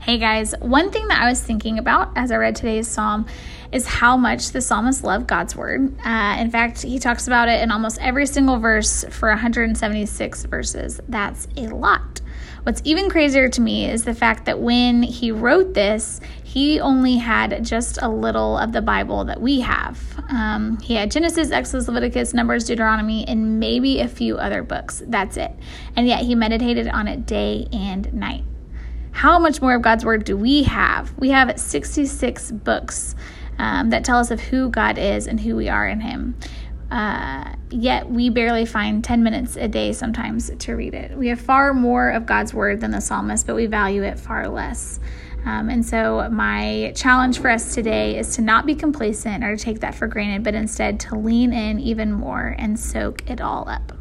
Hey guys, one thing that I was thinking about as I read today's psalm is how much the psalmist loved God's word. In fact, he talks about it in almost every single verse for 176 verses. That's a lot. What's even crazier to me is the fact that when he wrote this, he only had just a little of the Bible that we have. He had Genesis, Exodus, Leviticus, Numbers, Deuteronomy, and maybe a few other books. That's it. And yet he meditated on it day and night. How much more of God's word do we have? We have 66 books that tell us of who God is and who we are in him. Yet we barely find 10 minutes a day sometimes to read it. We have far more of God's word than the psalmist, but we value it far less. And so my challenge for us today is to not be complacent or to take that for granted, but instead to lean in even more and soak it all up.